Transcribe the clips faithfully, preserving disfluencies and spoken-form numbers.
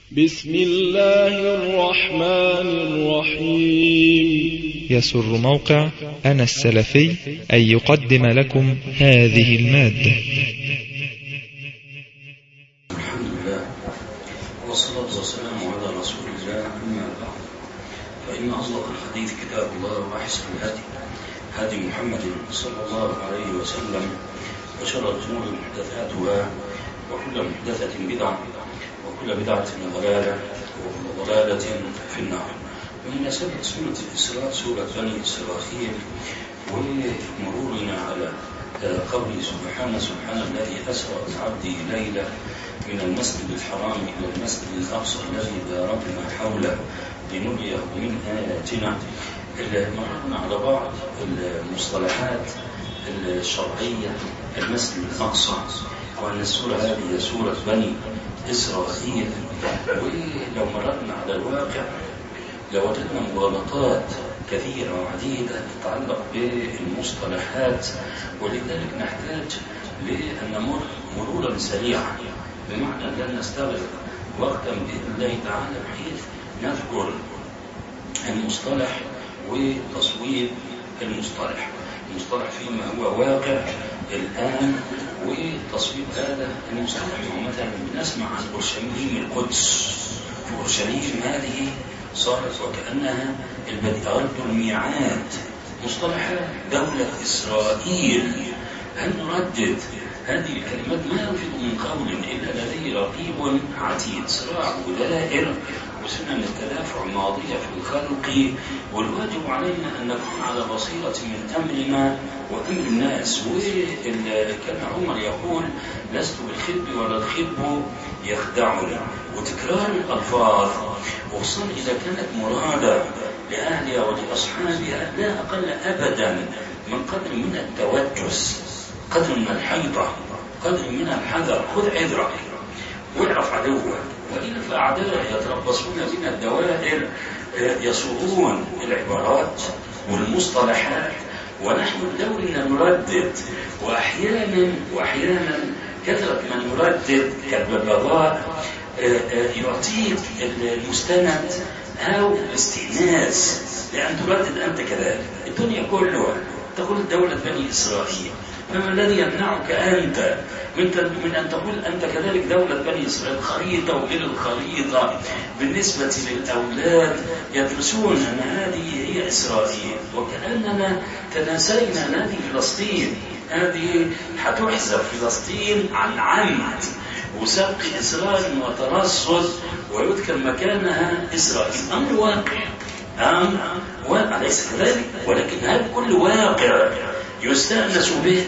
بسم الله الرحمن الرحيم. يسر موقع أنا السلفي أن يقدم لكم هذه المادة. الحمد لله والصلاة والسلام على رسول الله، أما بعد، فإن أصدق الحديث كتاب الله وأحسن الهدي هدي محمد صلى الله عليه وسلم، وشر الأمور محدثاتها، وكل محدثة بدعة، وكل بدعة ضلالة، وكل ضلالة في النار. ومن سبب سورة الإسراء سورة بني إسرائيل، ومرورنا على قوله سبحانه سبحان الذي أسرى بعبده ليلا من المسجد الحرام إلى المسجد الأقصى الذي باركنا حوله لنريه من آياتنا. مررنا على بعض المصطلحات الشرعية المسجد الأقصى، وأن السورة هذه هي سورة بني إسرائيل. ولو مررنا على الواقع لوجدنا مغالطات كثيرة وعديدة تتعلق بالمصطلحات، ولذلك نحتاج لأن نمر مرورا سريعا، بمعنى أن نستغرق وقتا بإذن الله تعالى بحيث نذكر المصطلح وتصويب المصطلح المصطلح فيما هو واقع الآن، وتصويب هذا المصطلح. مثلا بنسمع عن أورشليم القدس، فأورشليم هذه صارت وكأنها البدء الميعاد. مصطلحات دولة إسرائيل، هل نردد هذه الكلمات؟ ما يلفظ من قول إلا لديه رقيب عتيد، صراع ودائر وسنن التدافع ماضية في الخلق، والواجب علينا أن نكون على بصيرة من أمرنا وأمر الناس. وكان عمر يقول: لست بالخب ولا الخب يخدعني. وتكرار الألفاظ وخصوصا إذا كانت مرادة لأهلها ولأصحابها لا أقل أبدا من قدر من التوجس، قدر من الحيطة، قدر من الحذر. خذ حذرك واعرف عدوك، وإلا فأعداء يتربصون بنا الدوائر، يصورون العبارات والمصطلحات، ونحن بدورنا نردد. وأحيانا وأحيانا كثرة من يردد كالببغاء يعطيك المستند أو الاستئناس لأن تردد أنت كذلك. الدنيا كلها تقول دولة بني إسرائيل، فما الذي يمنعك أنت من أن تقول أنت كذلك دولة بني إسرائيل؟ خريطة وغير الخريطة بالنسبة للأولاد يدرسون أن هذه هي إسرائيل، وكأننا تناسينا هذه فلسطين، هذه حتحذف فلسطين عن عمد وسبق إسرائيل وترصد ويذكر مكانها إسرائيل. أمر واقع، أمر واقع ليس كذلك، ولكن هذا كل واقع يستأنس به،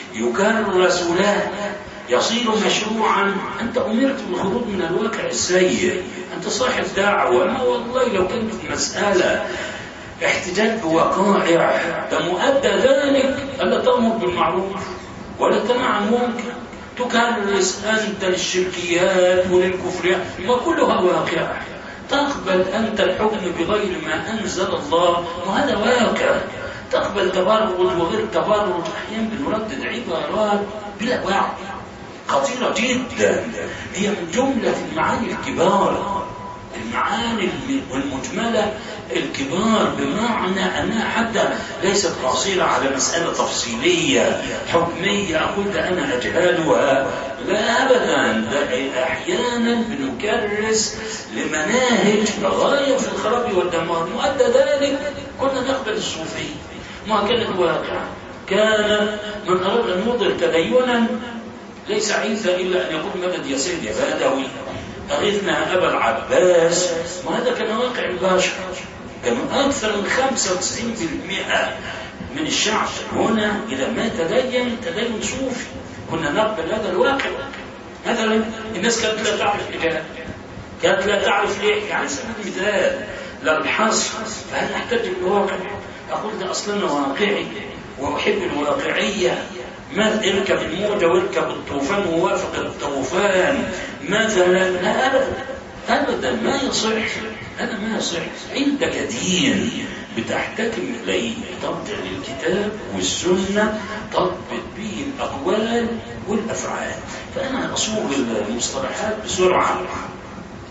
يكرس له، يصير مشروعا. أنت أمرت بالخروج من الواقع السيء، أنت صاحب دعوة. ما والله لو كانت المسألة احتجاج بوقائع لمؤدى ذلك ألا تأمر بالمعروف ولا تنهى عن المنكر، تكرس أنت للشركيات وللكفريات، وكلها واقع. تقبل أنت الحكم بغير ما أنزل الله، وهذا واقع. تقبل تبرد وغير تبرد. أحيانا بنردد عبارات بلا وعي خطيرة جدا، هي من جملة المعاني الكبار، المعاني والمجملة الكبار، بمعنى أنها حتى ليست قاصرة على مسألة تفصيلية حكمية أقول ده أنا أجهلها، لا أبدا. أحيانا بنكرس لمناهج غاية في الخراب والدمار، مؤدى ذلك كنا نقبل الصوفية. ما كانت واقع، كان من أراد أن يظهر تدينا ليس عيسى إلا أن يقول مدد يا سيد يا بدوي، أغثنا أبا العباس. وهذا كان واقع البشر. كانوا أكثر من خمسة وتسعين بالمئة من الشعب هنا إذا ما تدين تدين صوفي. كنا نقبل هذا الواقع. مثلا الناس كانت لا تعرف الإجابة، كانت لا تعرف ليه، يعني سبيل المثال للحصر. فهل نحتاج بالواقع؟ أقول ده أصلا واقعي وأحب الواقعية. ما اركب الموجة واركب الطوفان ووافق الطوفان مثلا، لا أبدا أبدا ما يصح. هذا ما يصح. عندك دين بتحتكم إليه، ترجع للكتاب والسنة، تضبط به الأقوال والأفعال. فأنا أصوغ المصطلحات بسرعة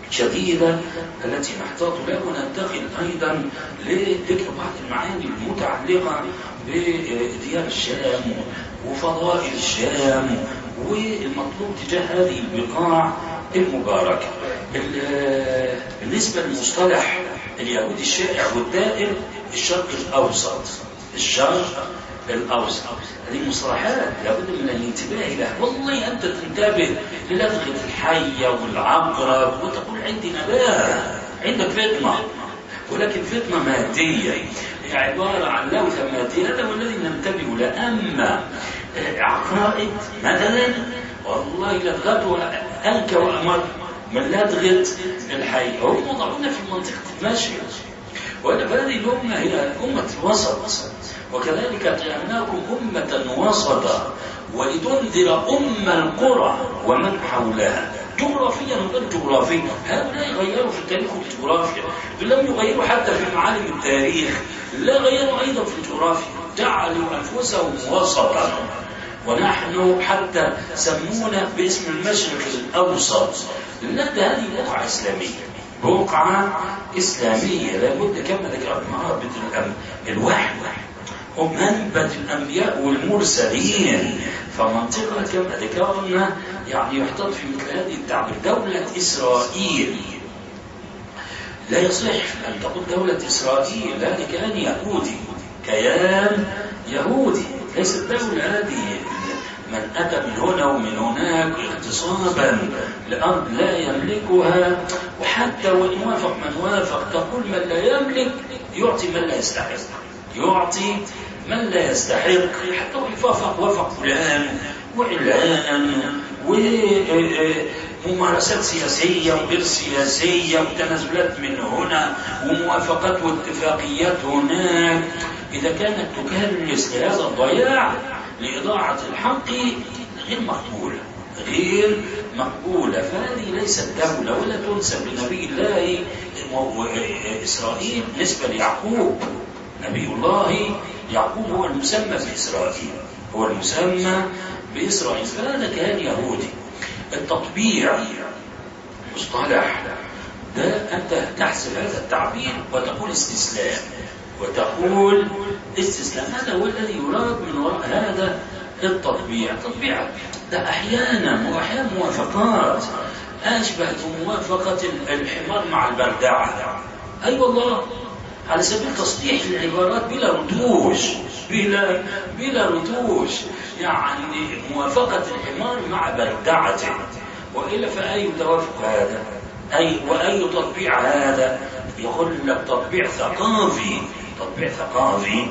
شديدة التي نحتاط لها، وننتقل أيضا لذكر بعض المعاني المتعلقة بديار الشام وفضائل الشام والمطلوب تجاه هذه البقاع المباركة. بالنسبة للمصطلح اليهودي الشائع والدائر الشرق الأوسط، الشرق الأوسط، هذه مصطلحات لابد من الانتباه لها. والله أنت تنتبه للدغة الحية والعقرب وتقول عندي نباه، عندك فتنة، ولكن فتنة مادية، هي عبارة عن لوثة مادية، هذا هو الذي ننتبه له. أما عقائد مثلا والله لدغتها أنكى وأمر من لدغة الحية، هم وضعونا في منطقة المشي، وهذه الأمة هي أمة الوسط، وكذلك جعلناكم أمة وسطا ولتنذر أم القرى ومن حولها، جغرافيا وغير جغرافيا. هؤلاء غيروا في التاريخ والجغرافيا، لم يغيروا حتى في معالم التاريخ، لا غيروا أيضا في الجغرافيا، جعلوا أنفسهم وسطا. ونحن حتى سمونا باسم المشرق الأوسط، لأن هذه بقعة إسلامية، بقعة إسلامية لابد كما ذكرت مرابط الوحي ومنبت الأنبياء والمرسلين، فمنطقة كما ذكرنا يعني يحتاط في مثل هذه التعبير دولة إسرائيل. لا يصح أن تقول دولة إسرائيل، هذه كيان يهودي، كيان يهودي، ليست دولة هذه من أتى من هنا ومن هناك اغتصابا لأرض لا يملكها، وحتى وإن وافق من وافق تقول من لا يملك يعطي من لا يستحق، يعطي من لا يستحق، حتى وإن وافق وافق فلان وعلان وممارسات سياسية وغير سياسية وتنازلات من هنا وموافقات واتفاقيات هناك، إذا كانت تكرس لهذا الضياع لإضاعة الحق غير مقبولة، غير مقبولة. فهذه ليست دولة ولا تنسب لنبي الله إسرائيل نسبة ليعقوب. نبي الله يعقوب هو المسمى بإسرائيل، هو المسمى بإسرائيل، فهذا كان يهودي. التطبيع مصطلح ده أنت تحسب هذا التعبير وتقول استسلام، وتقول استسلام، هذا هو الذي يراد من وراء هذا التطبيع. التطبيع ده أحيانا وأحيانا موافقات أشبه بموافقة الحمار مع البردعة، أي أيوة والله، على سبيل تصحيح العبارات بلا رتوش، بلا بلا رتوش، يعني موافقة الحمار مع بردعته، وإلا فأي توافق هذا؟ أي وأي تطبيع هذا؟ يقول لك تطبيع ثقافي، تطبيع ثقافي،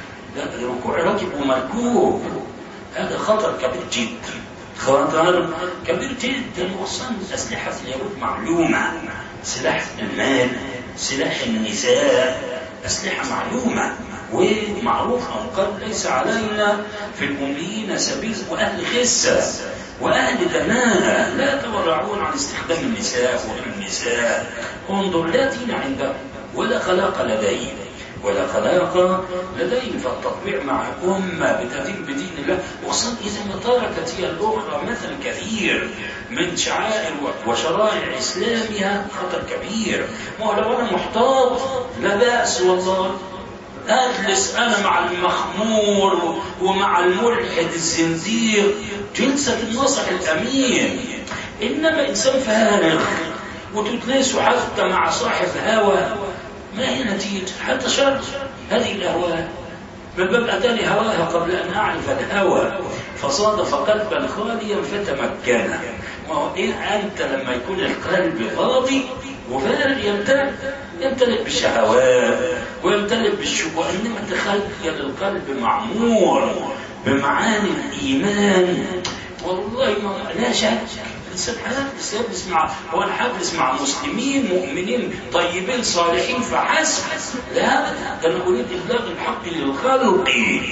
ركوع راكب ومركوب، هذا خطر كبير جدا، خطر كبير جدا. وصلا أسلحة اليهود معلومة، سلاح المال، سلاح النساء، أسلحة معلومة ومعروفة، وقال ليس علينا في الأميين سبيل، وأهل خسة وأهل دناءة لا يتورعون عن استخدام النساء والنساء، انظر لا دين عندهم ولا خلاق لديهم، ولا خلاق لديهم. فالتطبيع مع أمة بتدين بدين الله، وصل إذا ما تركت هي الأخرى مثل كثير من شعائر وشرائع إسلامها خطر كبير. ما لو أنا محتاط لا بأس والله، أجلس أنا مع المخمور ومع الملحد الزنديق جلسة النصح الأمين، إنما إنسان فارغ وتتناسوا حتى مع صاحب هوى، ما هي نتيجة؟ حتى شر هذه الأهواء، من باب أتاني هواها قبل أن أعرف الهوى، فصادف قلبا خاليا فتمكن. ما هو إيه أنت لما يكون القلب فاضي وفارغ يمتلئ يمتلئ بالشهوات ويمتلئ بالشبهات، إنما تخيل القلب معمور بمعاني الإيمان، والله ما لا شك الإنسان يسمع، هو أنا حاجلس مع مسلمين مؤمنين طيبين صالحين فحسب، لا، أنا أريد إبلاغ الحق للخلق.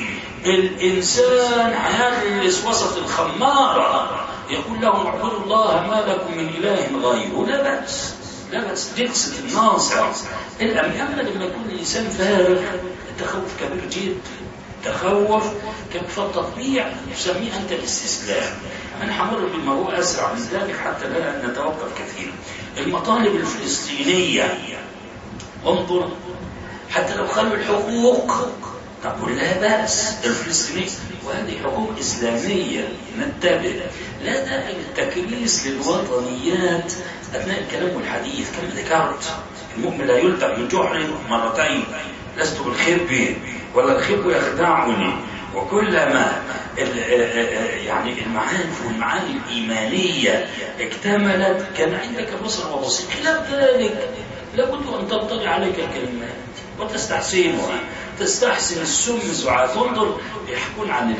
الإنسان حيجلس وسط الخمارة يقول لهم اعبدوا الله ما لكم من إله غيره، لا بأس، لا بأس، جلسة الناصر. أما لما يكون الإنسان فارغ التخوف كبير جدا، تخوف كيف التطبيع يسميه أنت الاستسلام. أنا حمر بالموضوع أسرع من ذلك حتى لا نتوقف كثيرا. المطالب الفلسطينية انظر، حتى لو خلوا الحقوق نقول لا بأس الفلسطينيين، وهذه حقوق إسلامية ننتبه، لا داعي للتكريس للوطنيات أثناء الكلام والحديث. كما ذكرت المؤمن لا يلدغ من جحر مرتين، لست بالخب ولا الخب يخدعني، وكلما يعني المعارف والمعاني الإيمانية اكتملت كان عندك بصر وبصير. خلاف ذلك لابد أن تطلع عليك الكلمات وتستحسنها، تستحسن السم الزعاف. انظر يحكون عن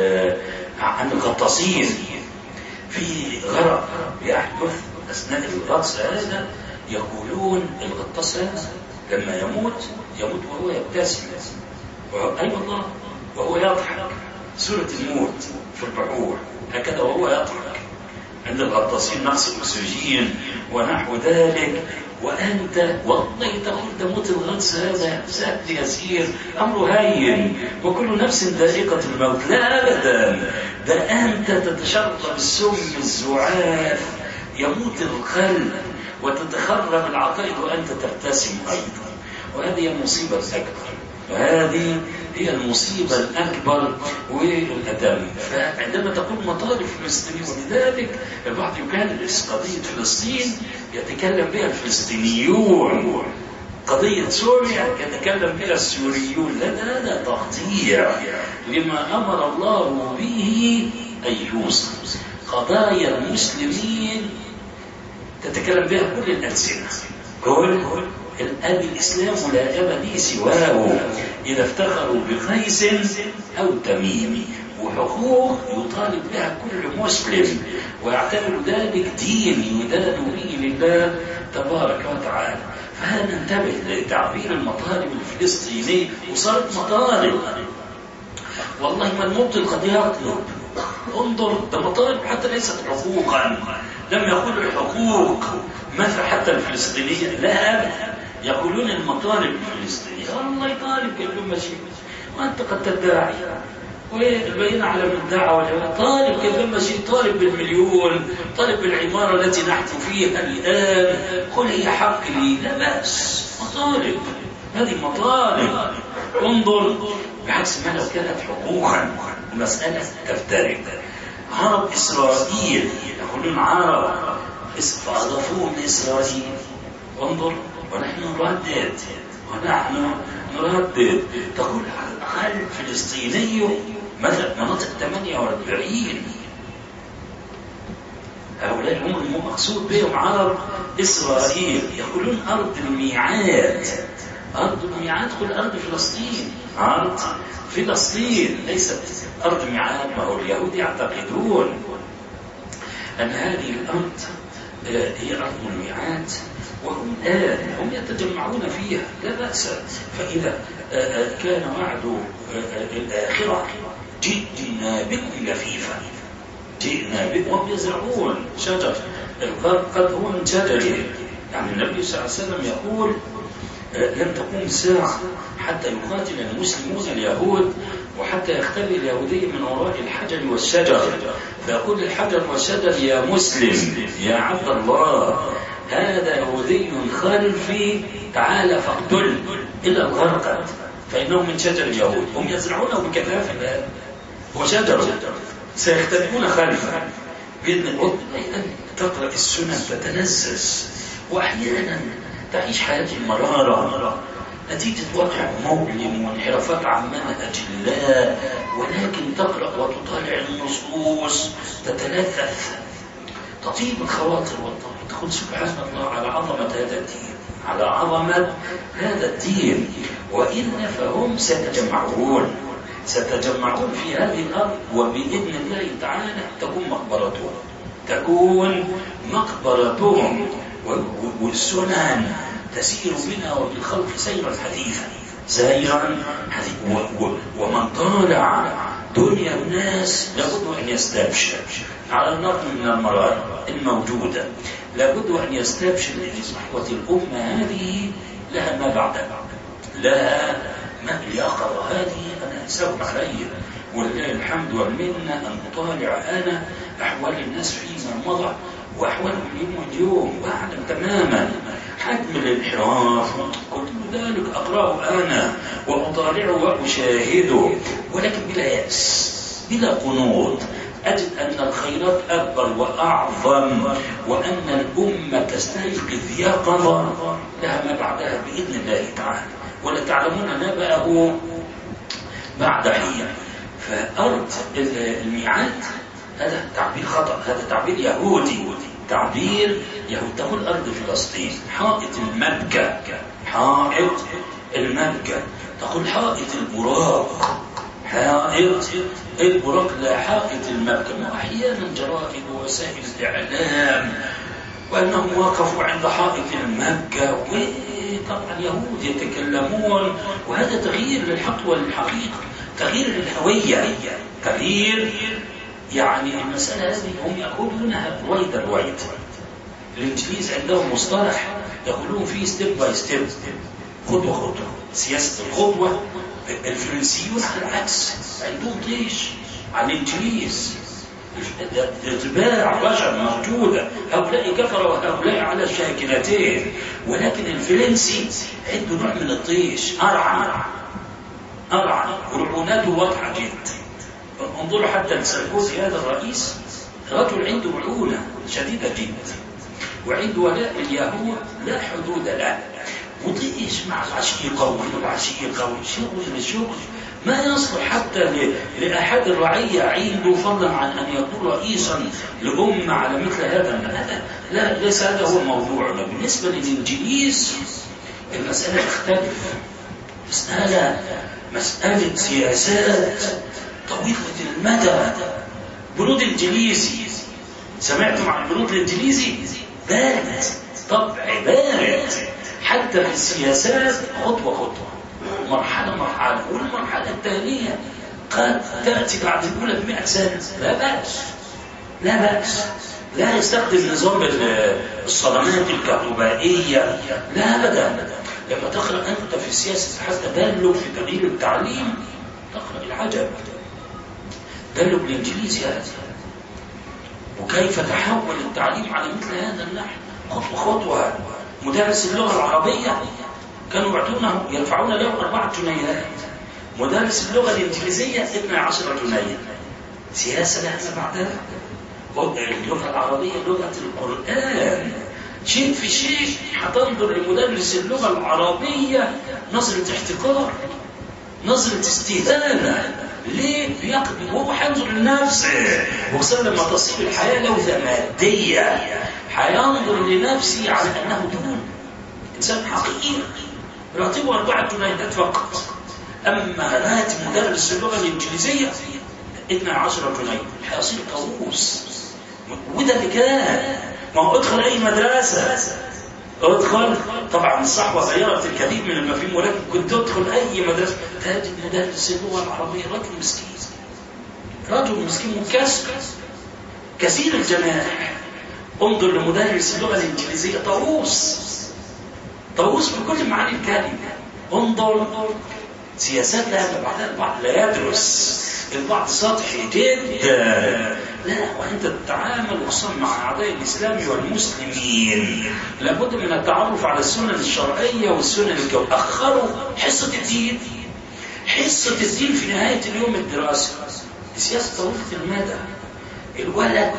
عن الغطاسين في غرق يحدث أثناء الغطس هذا، يقولون الغطاس هذا لما يموت يموت وهو يبتسم، أي والله وهو يضحك، سورة الموت في البحور هكذا وهو يضحك. عند الغطاسين نقص الأكسجين ونحو ذلك، وأنت والله تقول تموت الغطس هذا سهل يسير، أمر هين، وكل نفس ذائقة الموت. لا أبدا، ده أنت تتشرب السم الزعاف، يموت القلب وتتخرب العقائد وأنت تبتسم أيضا، وهذه المصيبة الأكبر، وهذه هي المصيبة الأكبر والأدم. فعندما تقول مطالب فلسطينية، ولذلك البعض يكلس قضية فلسطين يتكلم بها الفلسطينيون، قضية سوريا يتكلم بها السوريون. لا لا لا، تقطيع لما أمر الله به أن يوصل. قضايا المسلمين تتكلم بها كل الألسنة، كل الأب الإسلام لا أب لي سواه، إذا افتخروا بقيس أو تميم، وحقوق يطالب بها كل مسلم، ويعتبر ذلك دين يدان به لله تبارك وتعالى. فننتبه لتعبير المطالب الفلسطينية، وصارت مطالب والله ما المبطل قد يطلب. انظر، ده مطالب حتى ليست حقوقا، لم يقولوا الحقوق مثل حتى الفلسطينية، لا أبدا، يقولون المطالب الفلسطينية. الله يطالب كل مشي، وأنت قد تدعي ويبين على من دعا ولا طالب كيف مشي، طالب بالمليون، طالب بالعمارة التي نحن فيها الآن، قل هي حق لي، لا بأس، مطالب، هذه مطالب. انظر، بعكس ما لو كانت حقوقا المسألة تفترق. عرب إسرائيل يقولون عرب فأضافوهم لإسرائيل. انظر، ونحن نردد ونحن نردد تقول على الأقل فلسطيني مثلا مناطق ثمانية وأربعين، هؤلاء هم المقصود بهم عرب إسرائيل. يقولون أرض الميعاد، أرض الميعاد قل أرض فلسطين، أرض فلسطين ليست أرض ميعاد. ما هو اليهود يعتقدون أن هذه الأرض هي أرض الميعاد، وهم الآن هم يتجمعون فيها، لا بأس. فإذا كان وعد الآخرة جئنا بكم لفيفا، جئنا بكم، وهم يزرعون شجر قد هو من شجره. يعني النبي صلى الله عليه وسلم يقول لن تقوم ساعة حتى يقاتل المسلمون اليهود، وحتى يختبئ اليهودي من وراء الحجر والشجر، فيقول الحجر والشجر يا مسلم يا عبد الله، هذا يهودي خلفي، تعال فاقتل إلى الغرقد فإنه من شجر اليهود. هم يزرعونه بكثافة الآن، وشجر سيختبئون خلفه بإذن الله. تقرأ السنن تتلذذ، وأحيانا تعيش حياة المرارة نتيجة واقع مؤلم وانحرافات عن منهج الله، ولكن تقرأ وتطالع النصوص تتلذذ، تطيب الخواطر والله، تقول سبحان الله على عظمة هذا الدين، على عظمة هذا الدين. وإن فهم ستجمعون ستجمعون في هذه الأرض، وبإذن الله تعالى تكون مقبرتهم، تكون مقبرتهم، والسنن تسير بنا وبالخلق سيرا حديثا، سيرا حديثا. ومن طالع دنيا الناس لابد أن يستبشر على الرغم من المرارة الموجودة، لابد أن يستبشر لصحوة الأمة هذه لها ما بعدها، لها ما اليقظة هذه أنا أساوم علي، ولله الحمد والمنة أن أطالع أنا أحوال الناس فيما مضى وأحوالهم اليوم اليوم، وأعلم تماما حجم الانحراف. كل ذلك أقرأه أنا وأطالعه وأشاهده، ولكن بلا يأس بلا قنوط. أجد أن الخيرات أكبر وأعظم، وأن الأمة تستيقظ يقظة لها ما بعدها بإذن الله تعالى، ولا تعلمون نبأه بعد حين. فأرض الميعاد هذا تعبير خطأ، هذا تعبير يهودي، تعبير يهودي. تقول أرض فلسطين، حائط المبكى، حائط المبكى. تقول حائط البراق، حائط البراق لا حائط المبكى. وأحيانا جرائد ووسائل الإعلام وأنهم وقفوا عند حائط المبكى، وطبعا يهود يتكلمون، وهذا تغيير للحق والحقيقة، تغيير للهوية، تغيير. يعني المسألة هذه هم يقولونها رويدا رويدا. الإنجليز عندهم مصطلح يقولون فيه ستيب باي ستيب، خطوة خطوة، سياسة الخطوة. الفرنسيون على العكس عندهم طيش على الإنجليز، اتباع بشر موجودة، هؤلاء كفروا وهؤلاء على الشاكلتين. ولكن الفرنسي عنده نوع من الطيش، أرعى أرعى، ورعوناته واضحة جدا. انظروا حتى الساركوزي هذا الرئيس، رجل عنده رعونة شديدة جدا، وعنده ولاء اليهود لا حدود له، وطيش مع العشيقة والعشيقة والشغل الشغل ما يصلح حتى لأحد الرعية عنده، فضلا عن أن يكون رئيسا لأمة على مثل هذا. لا، ليس هذا هو الموضوع. بالنسبة للإنجليز المسألة تختلف، مسألة مسألة سياسات طويلة المدى. بنود الإنجليزي، سمعتم عن البنود الإنجليزي؟ بارد، طبع بارد، حتى في السياسات خطوة خطوة، مرحلة مرحلة. والمرحلة الثانية قد تأتي بعد الأولى بمئة سنة، لا بأس لا بأس. لا يستخدم نظام الصدمات الكهربائية، لا أبدا. لما تقرأ أنت في السياسة حتى دلوا في تغيير التعليم، تقرأ العجب، دلوا بالإنجليزي هذا، وكيف تحول التعليم على مثل هذا النحو خطوة خطوة. مدرس اللغة العربية كانوا يعطونه يدفعون له أربعة جنيهات، مدرس اللغة الإنجليزية اثنى عشر جنيه. سياسة لها بعدها. اللغة العربية لغة القرآن، شيء في شيء هتنظر لمدرس اللغة العربية نظرة احتقار، نظرة استهانة. ليه؟ يقضي وهو حينظر لنفسه، وخصوصا لما تصير الحياة لوثة مادية حينظر لنفسه على أنه دون إنسان حقيقي، راتبه أربعة جنيهات فقط. أما راتب مدرس اللغة الإنجليزية اثنى عشر جنيه، حيصير طاووس. وده اللي كان. ما هو ادخل أي مدرسة، ادخل. طبعا الصحوة غيرت الكثير من المفاهيم، ولكن كنت ادخل أي مدرسة تجد مدرس اللغة العربية رجل مسكين، رجل مسكين مكسر كثير الجناح. انظر لمدرس اللغة الإنجليزية طاووس، طاووس بكل معاني الكلمة. انظر سياسات لها بعضها البعض لا يدرس، البعض سطحي جدا. لا، وانت تتعامل خصوصا مع اعداء الاسلام والمسلمين لابد من التعرف على السنن الشرعيه والسنن الكونيه. اخروا حصه الدين، حصه الدين في نهايه اليوم الدراسي بسياسه طويله المدى. الولد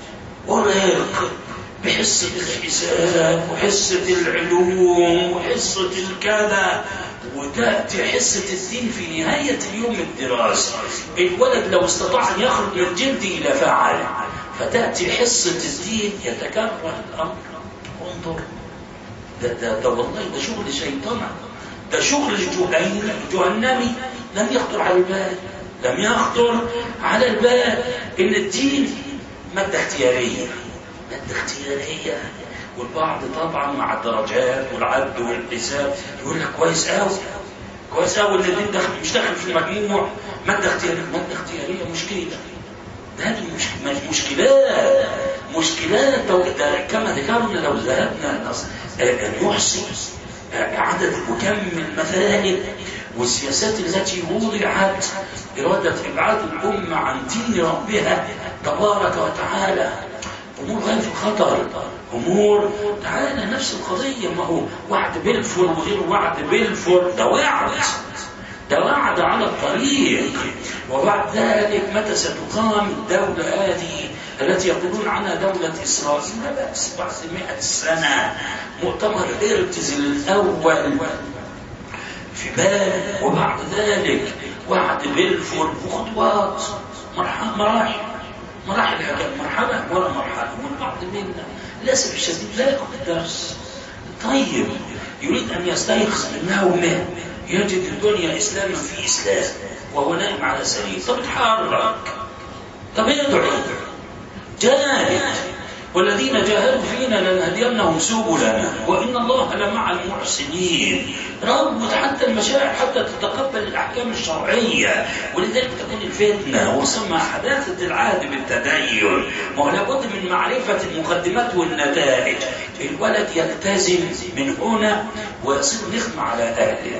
ورق بحصه الحساب وحصه العلوم وحصه الكذا، وتأتي حصة الدين في نهاية اليوم الدراسي. الولد لو استطاع أن يخرج من جلده إلى فعل، فتأتي حصة الدين يتكرر الأمر. انظر، ده, ده, ده والله ده شغل شيطان، ده شغل جهنمي لم يخطر على البال، لم يخطر على البال إن الدين مادة اختيارية، مادة اختيارية. والبعض طبعا مع الدرجات والعد والحساب يقول لك كويس قوي كويس قوي ان الدين داخل مش داخل في المجموع، ماده اختياريه، ماده اختياريه مشكله. ده هذه مش مشكلات مشكلات كما ذكرنا. لو ذهبنا ان يحصي عدد وكم المذاهب والسياسات التي وضعت إرادة إبعاد الأمة عن دين ربها تبارك وتعالى، أمور غاية في الخطر، أمور تعالى نفس القضية. ما هو وعد بلفور وغير وعد بلفور، ده وعد ده وعد على الطريق. وبعد ذلك متى ستقام الدولة هذه التي يقولون عنها دولة إسرائيل؟ بس بعد مئة سنة. مؤتمر إرتزل الأول في بال، وبعد ذلك وعد بلفور وخطوات مراحل مراحل مرحلة ولا مرحلة. والبعض منا للأسف الشديد لا يأخذ الدرس. طيب يريد أن يستيقظ من نومه يجد الدنيا إسلاما في إسلام وهو نائم على سرير. طب اتحرك، طب ادعو، جاهد، والذين جاهدوا فينا لنهدينهم سبلنا وإن الله لمع المحسنين. ربط حتى المشاعر حتى تتقبل الأحكام الشرعية، ولذلك تكون الفتنة وسمى حداثة العهد بالتدين. ما لابد من معرفة المقدمات والنتائج. الولد يلتزم من هنا ويصير نخمة على أهله.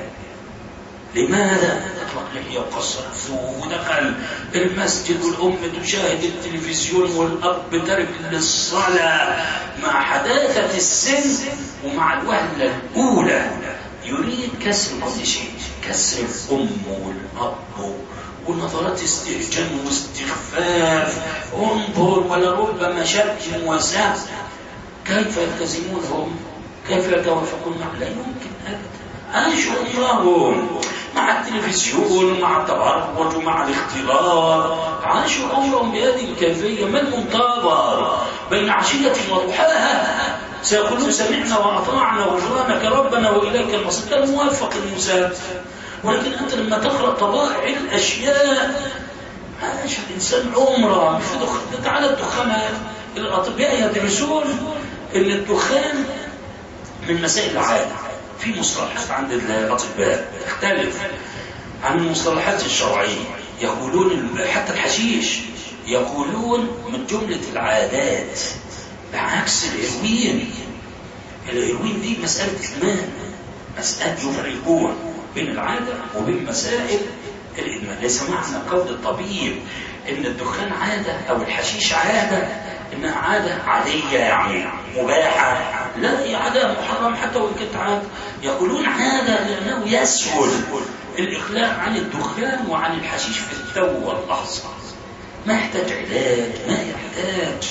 لماذا؟ أطلق لحية وقصر ثوب ودخل المسجد والأم تشاهد التلفزيون والأب ترك للصلاة. مع حداثة السن ومع الوهلة الأولى يريد كسر كل شيء، كسر الأم والأب ونظرات استهجان واستخفاف. انظر ولربما شتم وسب. كيف يلتزمون هم؟ كيف يتوافقون معه؟ لا يمكن أبدا. عاشوا عمرهم مع التلفزيون ومع التبرج ومع الاختلاط. عاشوا عمرهم بهذه الكيفية. ما المنتظر بين عشية وضحاها؟ سيقولون سمعنا وأطعنا غفرانك ربنا وإليك المصير. كان موافق المساد، ولكن أنت لما تقرأ طبائع الأشياء عاش الإنسان عمره في دخان. تعالى الدخان، الأطباء يدرسون أن الدخان من مسائل العادة. في مصطلحات عند الأطباء تختلف عن المصطلحات الشرعية. يقولون حتى الحشيش يقولون من جملة العادات، بعكس الهيروين. الهيروين دي مسألة إدمان، مسألة يفرقون بين العادة وبين مسائل الإدمان. ليس معنى قول الطبيب إن الدخان عادة أو الحشيش عادة إنها عادة عادية يعني مباحة. لا، هي عادة محرم حتى وإن كانت عادة. يقولون عادة لأنه يسهل الإقلاع عن الدخان وعن الحشيش في التو واللحظة. ما يحتاج علاج، ما يحتاج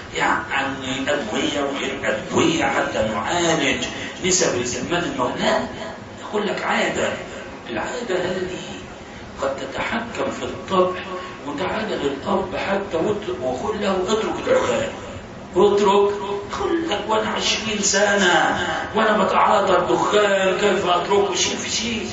يعني أدوية وغير أدوية حتى نعالج نسب الإدمان الموت. لا، يقول لك عادة. العادة هذه قد تتحكم في الطبع. وتعالى للأرض حتى وقل له اترك الدخان، اترك. قل لك وانا عشرين سنة وانا بتعاطى الدخان، كيف اتركه؟ شيء في شيء.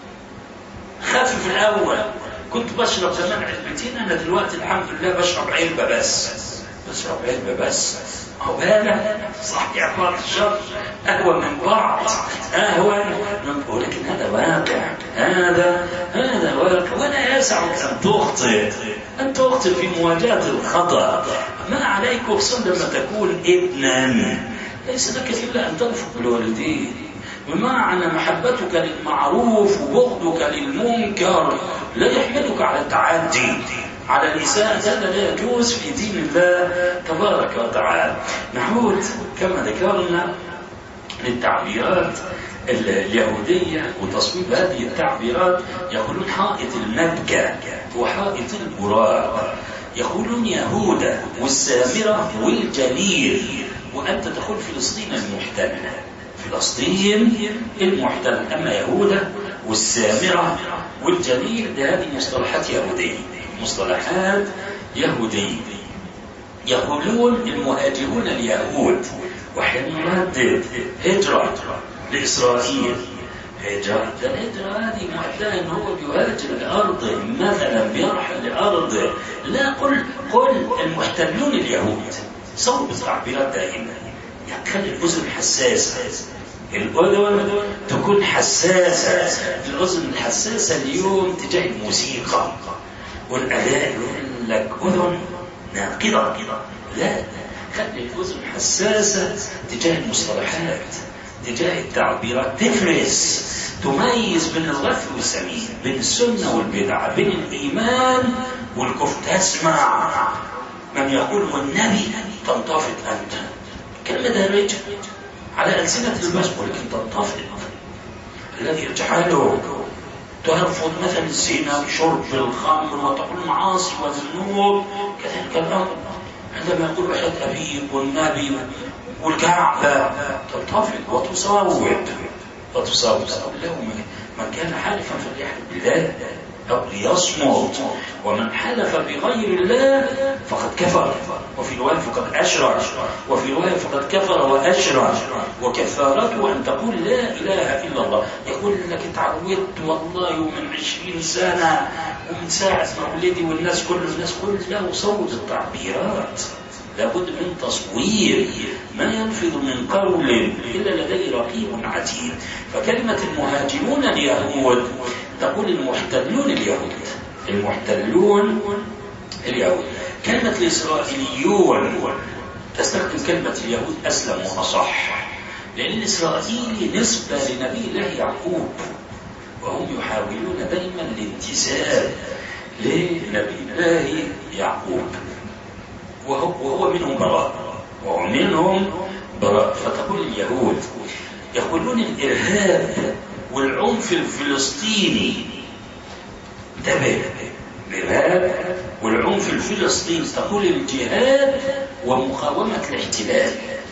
خافف الأول، كنت بشرب زمان علبتين، أنا دلوقتي الحمد لله بشرب علبة بس. بشرب علبة بس. أو بالك صح يا أخوات الشر أهون من بعض، أهون من، ولكن هذا واقع. هذا هذا واقع. ولا يسعك أن تخطئ أن تخطئ في مواجهة الخطأ. ما عليك خصوصا لما تكون ابنا. ليس لك إلا أن ترفق بالوالدين. بمعنى محبتك للمعروف وبغضك للمنكر لا يحملك على التعدي على الإساءة. هذا لا يجوز في دين الله تبارك وتعالى. نعود كما ذكرنا للتعبيرات اليهودية وتصويب هذه التعبيرات. يقولون حائط المبكى وحائط البراق. يقولون يهوذا والسامرة والجليل. وأنت تقول فلسطين المحتلة، فلسطين المحتلة. أما يهوذا والسامرة والجليل ده هذه مصطلحات يهودية، مصطلحات يهودية. يقولون المهاجرون اليهود. وحين نردد هجرة لإسرائيل، هجرة الهجرة هذه معناها أنه هو بيهاجر لأرضه، مثلا بيرحل لأرضه. لا، قل قل المحتلون اليهود. صوب التعبيرات دائما يخلي الأذن حساسة. الأذن تكون حساسة. الأذن الحساسة اليوم تجاه الموسيقى والأداء. يقول لك أذن ناقضة. لا، خلي الأذن حساسة تجاه المصطلحات، تجاه التعبيرات. تفرز، تميز بين الغث والسمين، بين السنة والبدعة، بين الإيمان والكفر. تسمع من يقول والنبي تنتفض أنت، كلمة دارجة على ألسنة البشر، ولكن تنتفض. الذي يجعله ترفض مثلا الزنا وشرب الخمر وتقول معاصي وذنوب، كذلك الأمر عندما يقول واحد أبي والنبي والكعبة تنتفض وتصوت وتصوت. له من كان حالفا فليحلف بالله أو ليصمت، ومن حلف بغير الله فقد كفر، وفي رواية فقد أشرك، وفي رواية فقد كفر وأشرك، وكفارته أن تقول لا إله إلا الله. يقول لك اتعودت والله من عشرين سنة ومن ساعة ما ولدي والناس كل الناس كلها وصوت التعبيرات، لابد من تصوير، ما ينفذ من قول إلا لديه رقيب عتيد. فكلمة المهاجرون اليهود تقول المحتلون اليهود، المحتلون اليهود. كلمة الإسرائيليون تستخدم كلمة اليهود أسلم وأصح، لأن الإسرائيلي نسبة لنبي الله يعقوب، وهم يحاولون دائما الانتساب لنبي الله يعقوب، وهو منهم براء، وهو منهم براء. فتقول اليهود يقولون الإرهاب والعنف الفلسطيني، انتبه، الإرهاب والعنف الفلسطيني. تقول الجهاد ومقاومة الاحتلال،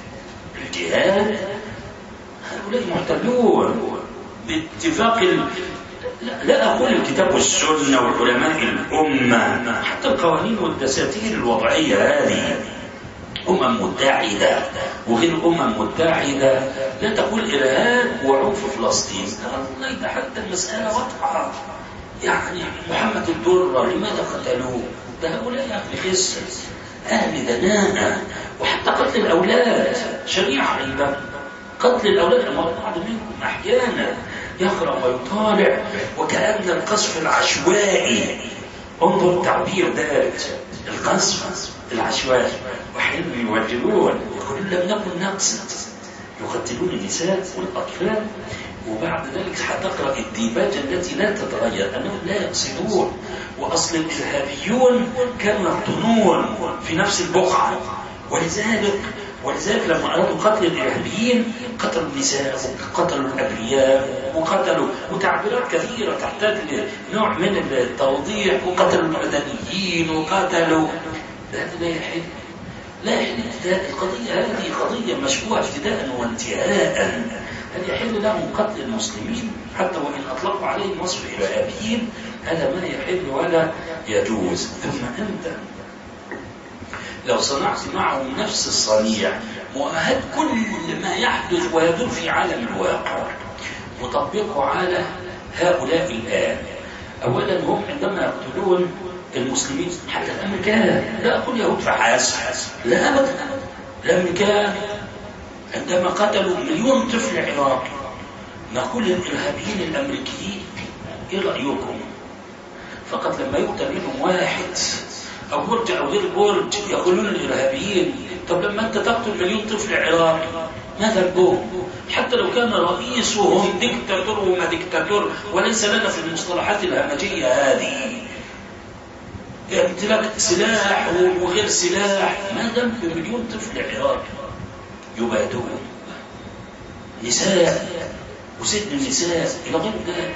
الجهاد هؤلاء محتلون باتفاق ال... لا, لا أقول الكتاب والسنة والعلماء الأمة، حتى القوانين والدساتير الوضعية هذه أمم متحدة وغير أمم متحدة لا تقول إرهاب وعنف فلسطين. الله يتحدى المسألة واضحة. يعني محمد الدرة لماذا قتلوه؟ ده هؤلاء أهل خسر، أهل دناءة، وحتى قتل الأولاد شريعة أيضا. قتل الأولاد بعض منكم أحيانا يخرم ويطالع وكأن القصف العشوائي. انظر التعبير ذلك، القصف العشوائي. وحين يوجهون يقولون لم نكن نقصد، يقتلون النساء والأطفال، وبعد ذلك حتقرأ الديباجة التي لا تتغير أنهم لا يقصدون. وأصل الإرهابيون كانوا يقتلون في نفس البقعة، ولذلك ولذلك لما أرادوا قتل الإرهابيين قتلوا النساء وقتلوا الأبرياء وقتلوا، وتعبيرات كثيرة تحتاج لنوع من التوضيح، وقتلوا المدنيين وقتلوا. هذا لا يحل، لا يحل ابتداء. القضية هذه قضية مشبوهة ابتداء وانتهاء. هل يحل لهم قتل المسلمين حتى وإن أطلقوا عليهم وصف إرهابيين؟ هذا ما يحل ولا يجوز. ثم أنت لو صنعت معهم نفس الصنيع، مؤهد كل ما يحدث ويدور في عالم الواقع، وتطبيقه على هؤلاء الآن. أولا هم عندما يقتلون المسلمين، حتى الأمريكان، لا أقول يهود فحسب، لا أبدا، الأمريكان عندما قتلوا مليون طفل عراقي، نقول للإرهابيين الأمريكيين إيه رأيكم؟ فقط لما يقتل منهم واحد أو برج أو غير برج يقولون الإرهابيين طب لما أنت تقتل مليون طفل عراقي ماذا البهم؟ حتى لو كان رئيسهم ديكتاتور وما ديكتاتور، وليس لنا في المصطلحات الهمجية هذه امتلاك سلاح وغير سلاح، ما دام في مليون طفل عراقي يبادون نساء وسجن النساء إلى غير ذلك،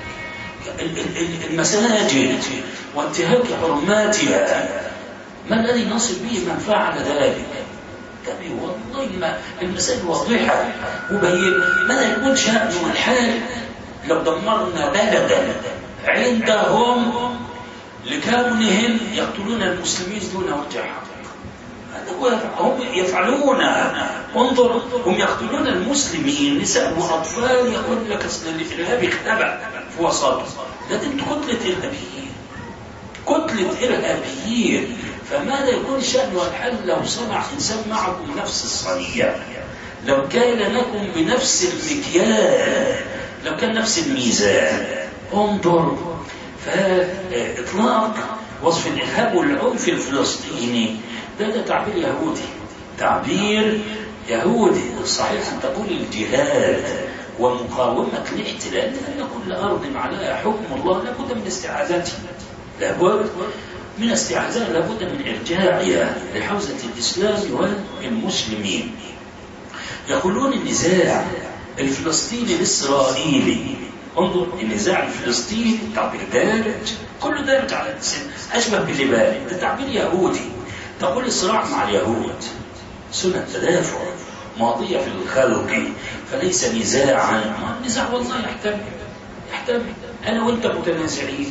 المساجد وانتهاك حرماتها، ما الذي نصل به من فعل ذلك؟ تبي والله ما المسائل واضحة وبين. ماذا يكون شأن والحال لو دمرنا بلدا عندهم لكونهم يقتلون المسلمين دون وجه حق؟ هم يفعلون. انظر، هم يقتلون المسلمين نساء وأطفال، يقول لك أصل الإرهاب اختبأ في وسط، لكن كتلة إرهابيين، كتلة إرهابيين. فماذا يكون الشأن والحل لو صنع إنسان معكم نفس الصنيع، لو كان لكم بنفس المكيال، لو كان نفس الميزان؟ انظر، فإطلاق وصف الإرهاب والعنف الفلسطيني ده, ده تعبير يهودي، تعبير يهودي. صحيح أن تقول الجهاد ومقاومة الاحتلال، لأن كل أرض عليها حكم الله لابد من استعادته، لابد من استعداد لابد من إرجاعها لحوزة الإسلام والمسلمين. يقولون النزاع الفلسطيني الإسرائيلي، انظر النزاع الفلسطيني تعبير دارج، كله دارج على الإنسان، أشبه باللباني، ده تعبير يهودي. تقول الصراع مع اليهود سنة تدافع ماضية في الخلق، فليس نزاعا. النزاع والله يحتمل يحتمل أنا وأنت متنازعين،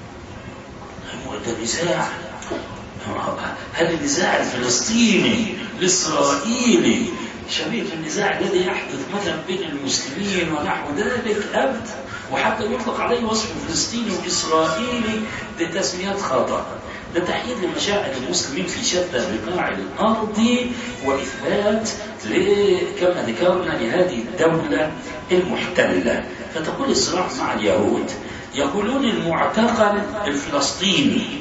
ده نزاع. هل النزاع الفلسطيني الإسرائيلي شبيه بالنزاع الذي يحدث مثلا بين المسلمين ونحو ذلك؟ أبدا. وحتى يطلق عليه وصف فلسطيني وإسرائيلي بتسميات خاطئة، ده تحييد لمشاعر المسلمين في شتى بقاع الأرض وإثبات كما ذكرنا لهذه الدولة المحتلة. فتقول الصراع مع اليهود. يقولون المعتقل الفلسطيني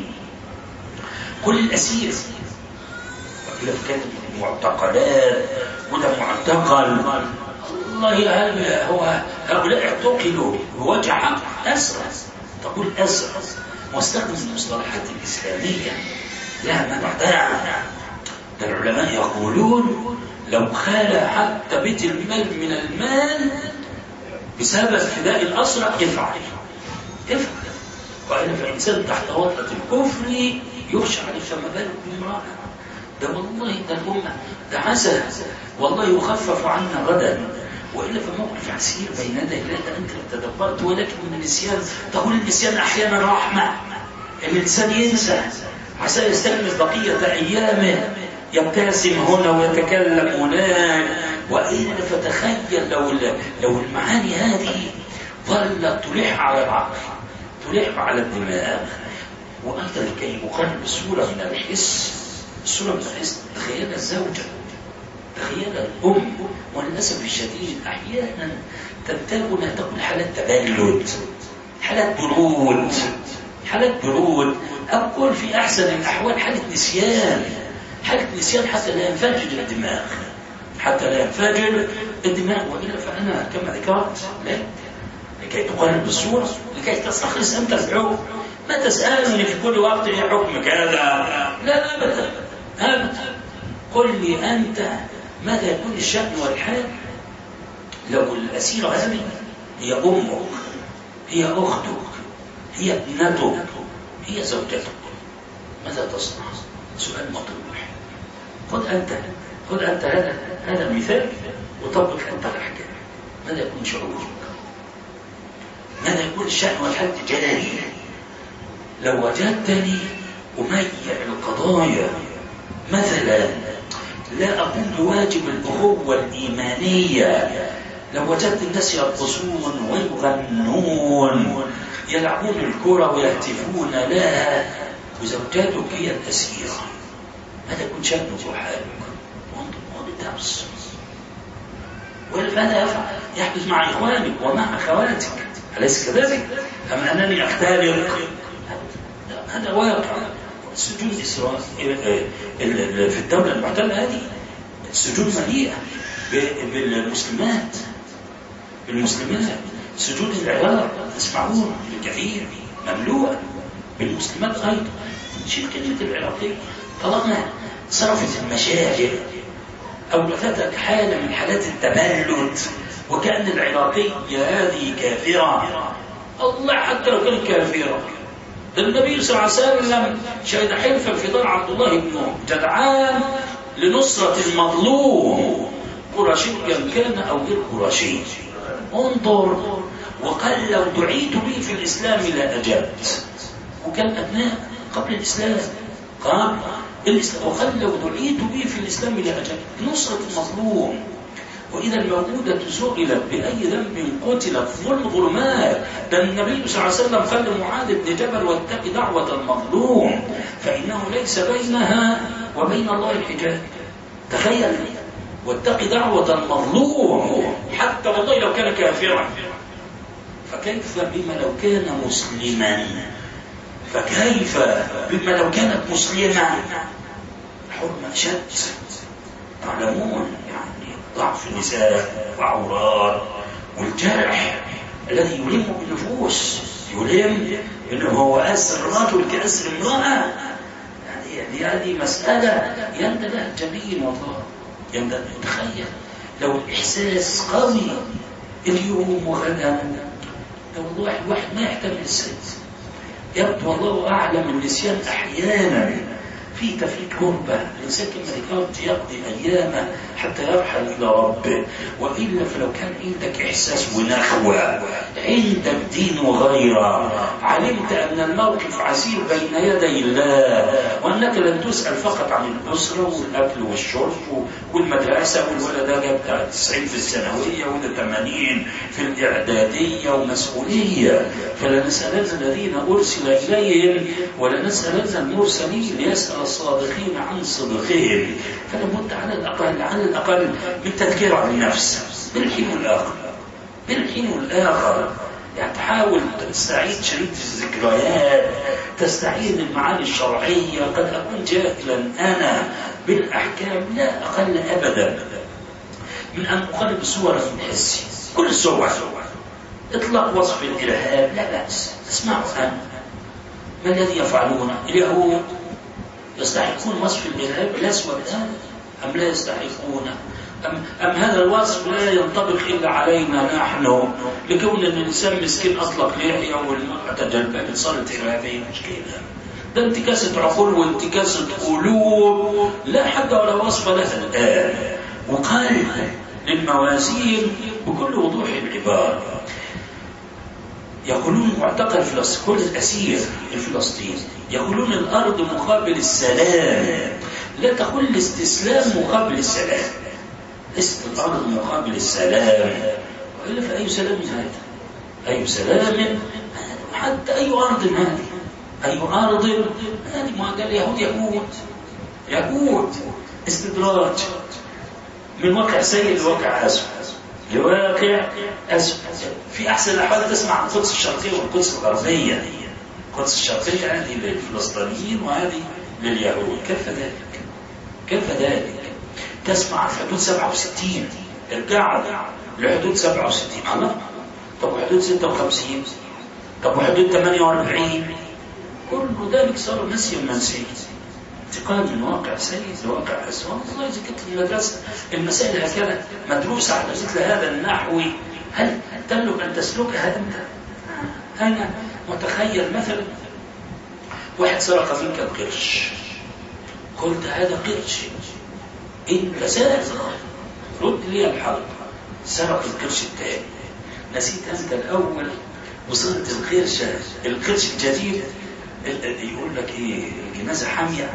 كل الأسير، وإلى كانت المعتقلات وده معتقل الله، هل هو هؤلاء اعتقلوا بوجه حق؟ أسرى، تقول أسرى، واستخدم المصطلحات الإسلامية لا ما بعدها. ده العلماء يقولون لو خال حتى بيت المال من المال بسبب فداء الأسرى افعل افعل، وإلا فالإنسان تحت وطأة الكفر يخشى عليه، فما بالك بامرأة. ده والله ده الأمة ده عسى والله يخفف عنا غدا، وإلا فموقف عسير بين يدي الله. ده أنت تدبرت، ولكن من النسيان تقول النسيان أحيانا رحمة، الإنسان ينسى عسى يستلمس بقية أيامه، يبتسم هنا ويتكلم هناك، وإلا فتخيل لو لو المعاني هذه ظلت تلح على العقل تلح على الدماغ. وأنت لكي أقرب الصورة من الحس، الصورة من الحس، تخيل الزوجة، تخيل الأم، وللأسف الشديد أحيانا تبتلغ تقول حالات تبلد، حالات برود، حالات برود، أقول في أحسن الأحوال حالة نسيان، حالة نسيان حتى لا ينفجر الدماغ، حتى لا ينفجر الدماغ. وإلا فأنا كما ذكرت لا لكي تقارب بالصورة، لكي تستخلص أنت الحكم، ما تسألني في كل وقت إيه حكم كذا، لا أبدا أبدا. قل لي أنت ماذا يكون الشأن والحال لو الأسيرة هذه هي أمك، هي أختك، هي ابنتك، هي زوجتك، ماذا تصنع؟ سؤال مطروح. خذ أنت خذ أنت هذا هذا المثال وطبق أنت الأحكام. ماذا يكون شعورك؟ ماذا يكون الشأن والحال تجاري لو وجدتني أميع القضايا مثلا، لا أقوم بواجب الأخوة الإيمانية، لو وجدت الناس يرقصون ويغنون يلعبون الكرة ويهتفون لها وزوجاتك هي الأسيرة، ماذا يكون شأنك وحالك؟ وانظر بالدرس. وماذا يفعل يحدث مع إخوانك ومع أخواتك؟ أليس كذلك؟ أم أنني أختلق؟ هذا واقع. السجون الإسرائيلي في الدولة المحتلة هذه السجون مليئة بالمسلمات، بالمسلمات. سجون العراق تسمعون بالكثير مملوءة بالمسلمات أيضا. شيل كلمة العراقية، طالما صرفت المشاجر أو لفتت حالة من حالات التبلد وكأن العراقية هذه كافرة. الله حتى لو كانت كافرة، النبي صلى الله عليه وسلم شهد حلفا في دار عبد الله بن جدعان لنصرة المظلوم قرشيا كان أو غير قرشي. انظر، وقال لو دعيت بي في الإسلام لا أجبت، وكان أبناء قبل الإسلام قال الإسلام، وقال لو دعيت بي في الإسلام لا أجبت، نصرة المظلوم. وإذا الموءودة سئلت بأي ذنب قتلت ظلم ظلمات. ده النبي صلى الله عليه وسلم قال لمعاذ بن جبل واتق دعوة المظلوم فإنه ليس بينها وبين الله حجاب. تخيل، واتق دعوة المظلوم حتى والله لو كان كافرا، فكيف بما لو كان مسلما؟ فكيف بما لو كانت مسلمة؟ حرمة أشد. تعلمون يعني ضعف النساء وعورات والجرح الذي يلم بالنفوس، يلم انه هو اسر الرجل كاسر امراه. دي هذه مسألة يندلع الجبين والله. يندلع. تخيل لو الإحساس قوي اليوم وغدا، لو الواحد واحد ما يحتمل السد. يبدو والله أعلم النسيان أحيانا في تفريط كربة. الإنسان كما ذكرت يقضي أيامه حتى يرحل إلى ربه، وإلا فلو كان عندك إحساس ونخوة، عندك دين وغيره، علمت أن الموقف عسير بين يدي الله، وأنك لن تسأل فقط عن الأسرة والأكل والشرب والمدرسة، والولد جاب تسعين في الثانوية ولا ثمانين في الإعدادية ومسؤولية، فلنسألن الذين أرسل إليهم ولنسألن المرسلين ليسأل الصادقين عن صدقهم. فلابد على الأقل على الأقل من تذكير عن النفس بالحين والآخر، بالحين والآخر. يعني تحاول تستعيد شريط الذكريات، تستعيد المعاني الشرعية. قد أكون جاهلا أنا بالأحكام لا أقل أبدا من أن أقلب صورا من حسي. كل الصور إطلاق وصف الإرهاب لا بأس. اسمعوا أنا ما الذي يفعلونه اليهود؟ يستحقون وصف الإرهاب الأسود أم لا يستحقون؟ أم, أم هذا الوصف لا ينطبق إلا علينا نحن لكون الإنسان مسكين أطلق لحية والمرأة جلباب صارت إرهابية؟ مش كده، ده انتكاسة عقول وانتكاسة قلوب لا حد ولا وصف لها الآن. وقال للموازين بكل وضوح العبارة. يقولون معتقل فلسطين، كل الأسير الفلسطيني يقولون الأرض مقابل السلام، لا تقول الاستسلام مقابل السلام. الأرض مقابل السلام، وإلا فأي سلام هذا؟ أي سلام؟ حتى أي أرض هذه؟ أي أرض هذه؟ ما قال اليهود يهود يهود استدراج من واقع سيء لواقع أسود لواقع أسود. في أحسن الأحوال تسمع عن القدس الشرقية والقدس الغربية. القدس الشرقية هذه للفلسطينيين وهذه لليهود. كيف ذلك؟ كيف ذلك؟ تسمع عن حدود سبعة وستين، ارجعوا لحدود سبعة وستين. الله، طب وحدود ستة وخمسين؟ طب وحدود ثمانية وأربعين؟ كل ذلك صار نسيا منسيا. انتقال من واقع سيء لواقع أسود. والله إذا كنت في المدرسة المسائل كانت مدروسة على مثل هذا النحو، هل تملك أن تسلكها أنت؟ أنا متخيل مثلا واحد سرق منك القرش، قلت هذا قرش انت سارق، رد لي الحق. سرق القرش الثاني، نسيت انت الاول وصلت القرش القرش الجديد. يقول لك ايه؟ الجنازه حاميه.